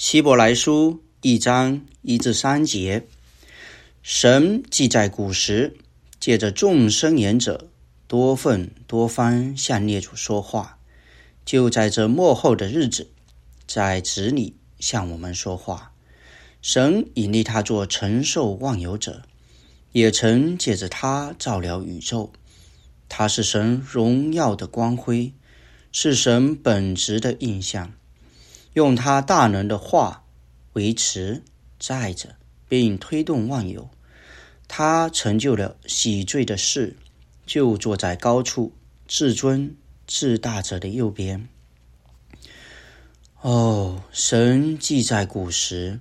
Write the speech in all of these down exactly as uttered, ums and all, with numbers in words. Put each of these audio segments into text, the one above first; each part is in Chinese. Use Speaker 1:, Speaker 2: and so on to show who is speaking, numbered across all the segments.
Speaker 1: 希伯来书一章一至三节，神既在古时借着众生言者多份多方向列祖说话，就在这末后的日子，在子里向我们说话。神引立他做承受万有者，也曾借着他照了宇宙。他是神荣耀的光辉，是神本质的印象，用他大能的话维持载着并推动万有。他成就了洗罪的事，就坐在高处至尊至大者的右边。哦，神既在古时，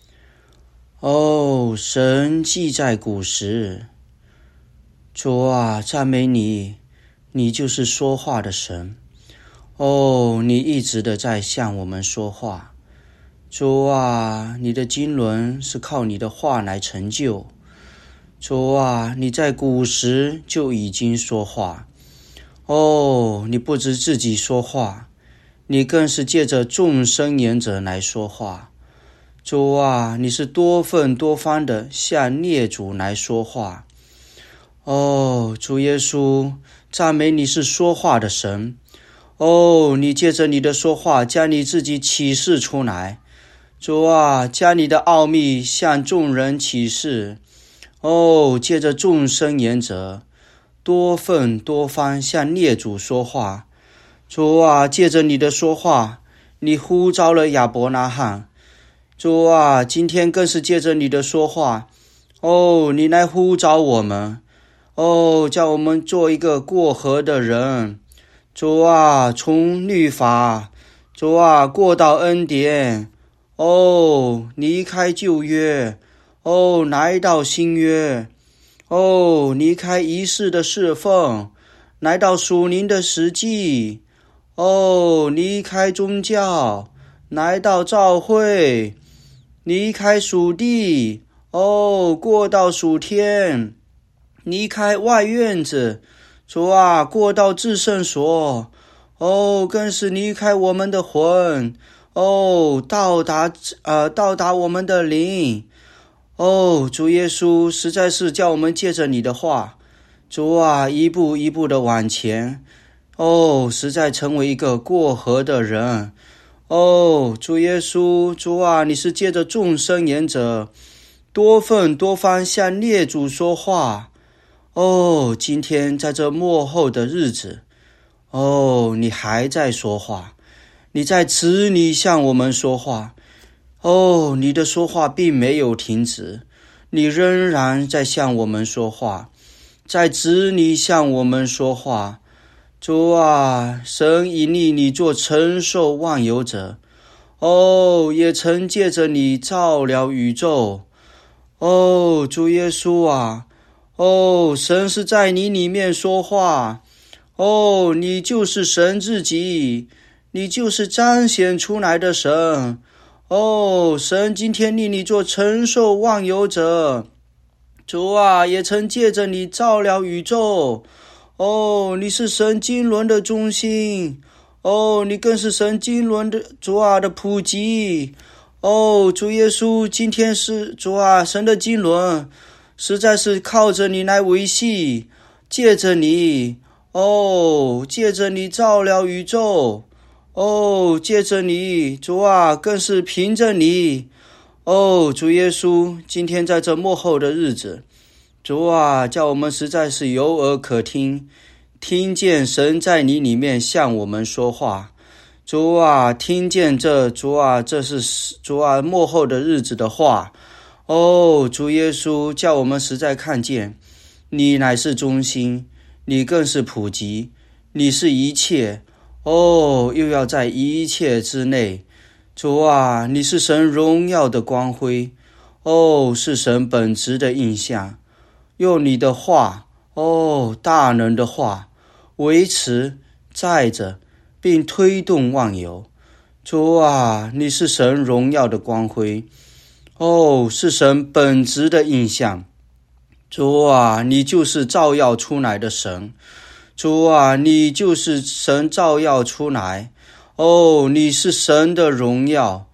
Speaker 1: 哦，神既在古时，主啊，赞美你，你就是说话的神。哦，你一直的在向我们说话。主啊，你的经纶是靠你的话来成就。主啊，你在古时就已经说话。哦，你不止自己说话，你更是借着众生言者来说话。主啊，你是多份多方的向列祖来说话。哦，主耶稣，赞美你是说话的神。哦，你借着你的说话将你自己启示出来。主啊，将你的奥秘向众人启示。哦，借着众生言者多份多方向列祖说话。主啊，借着你的说话，你呼召了亚伯拉罕。主啊，今天更是借着你的说话，哦，你来呼召我们，哦，叫我们做一个过河的人。主啊，从律法，主啊，过到恩典，哦，离开旧约，哦，来到新约，哦，离开仪式的侍奉，来到属灵的实际，哦，离开宗教，来到教会，离开属地，哦，过到属天，离开外院子，主啊，过到至圣所，哦，更是离开我们的魂，哦，到达呃，到达我们的灵。哦，主耶稣，实在是叫我们借着你的话，主啊，一步一步的往前，哦，实在成为一个过河的人。哦，主耶稣，主啊，你是借着众生言者多份多方向列祖说话。哦，今天在这末后的日子，哦，你还在说话，你在子里向我们说话。哦，你的说话并没有停止，你仍然在向我们说话，在子里向我们说话。主啊，神引立你做承受万有者，哦，也曾借着你照了宇宙。哦，主耶稣啊，哦，神是在你里面说话。哦，你就是神自己，你就是彰显出来的神。哦，神今天立你做承受万有者，主啊，也曾借着你照了宇宙。哦，你是神经纶的中心，哦，你更是神经纶的主啊的普及。哦，主耶稣，今天是主啊，神的经纶实在是靠着你来维系，借着你，哦，借着你照了宇宙，哦，借着你，主啊，更是凭着你。哦，主耶稣，今天在这末后的日子，主啊，叫我们实在是有耳可听，听见神在你里面向我们说话。主啊，听见这主啊，这是主啊末后的日子的话。哦，主耶稣，叫我们实在看见你乃是中心，你更是普及，你是一切。哦，又要在一切之内。主啊，你是神荣耀的光辉，哦，是神本质的印象。用你的话，哦，大能的话，维持载着并推动万有。主啊，你是神荣耀的光辉，哦，是神本质的印象。主啊，你就是照耀出来的神。主啊，你就是神照耀出来。哦，你是神的荣耀。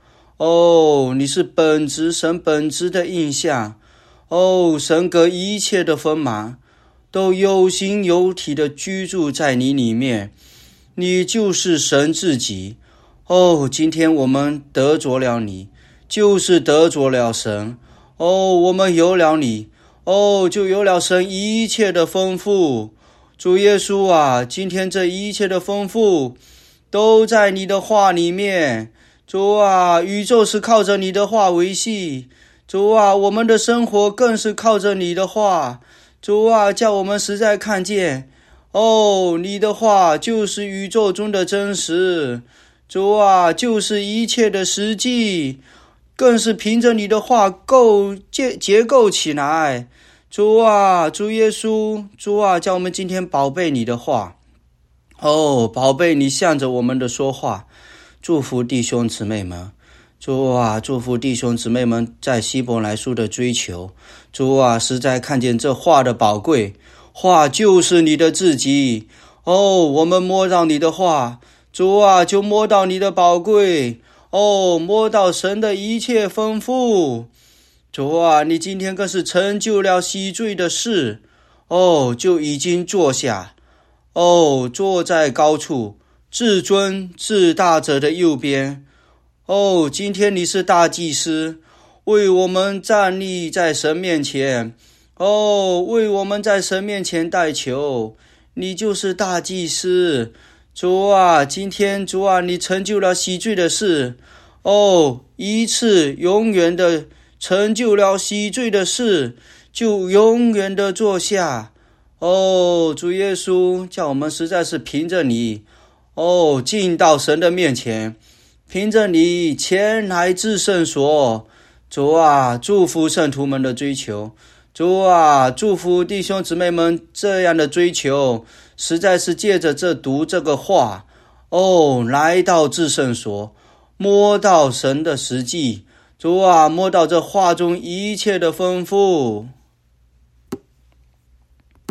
Speaker 1: 哦，你是本质神本质的印象。哦，神格一切的丰满都有形有体的居住在你里面，你就是神自己。哦，今天我们得着了你，就是得着了神。哦，我们有了你，哦，就有了神一切的丰富。主耶稣啊，今天这一切的丰富都在你的话里面。主啊，宇宙是靠着你的话维系。主啊，我们的生活更是靠着你的话。主啊，叫我们实在看见，哦，你的话就是宇宙中的真实。主啊，就是一切的实际，更是凭着你的话构结结构起来。主啊，主耶稣，主啊，叫我们今天宝贝你的话。哦，宝贝你向着我们的说话。祝福弟兄姊妹们。主啊，祝福弟兄姊妹们在希伯来书的追求。主啊，实在看见这话的宝贵，话就是你的自己。哦，我们摸到你的话，主啊，就摸到你的宝贵。哦，摸到神的一切丰富。主啊，你今天更是成就了喜罪的事。哦，就已经坐下。哦，坐在高处，至尊至大者的右边。哦，今天你是大祭司，为我们站立在神面前。哦，为我们在神面前代求。你就是大祭司。主啊，今天主啊，你成就了喜罪的事。哦，一次永远的成就了喜罪的事，就永远的坐下。哦，主耶稣，叫我们实在是凭着你，哦，进到神的面前，凭着你前来至圣所。主啊，祝福圣徒们的追求。主啊，祝福弟兄姊妹们这样的追求，实在是借着这读这个话，哦，来到至圣所，摸到神的实际。主啊，摸到这话中一切的丰富。